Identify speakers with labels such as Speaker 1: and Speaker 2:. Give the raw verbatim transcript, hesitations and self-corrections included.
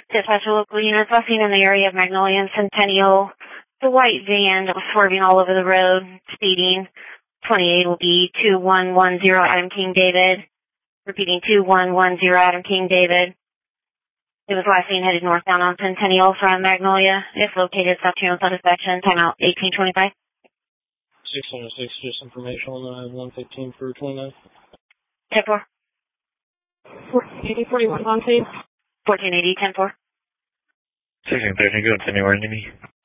Speaker 1: Dispatcher local units last seen in the area of Magnolia and Centennial. The white van that was swerving all over the road, speeding. twenty-eight will be two one one zero Adam King David. Repeating two one one zero Adam King David. It was last seen headed northbound on Centennial from Magnolia. If located, stop channel satisfaction. Timeout eighteen twenty-five.
Speaker 2: six oh six, just information on the one fifteen for twenty-nine.
Speaker 1: ten four.
Speaker 3: fourteen eighty, forty-one on tape.
Speaker 1: fourteen eighty, ten four.
Speaker 4: sixteen thirteen, go to anywhere, enemy.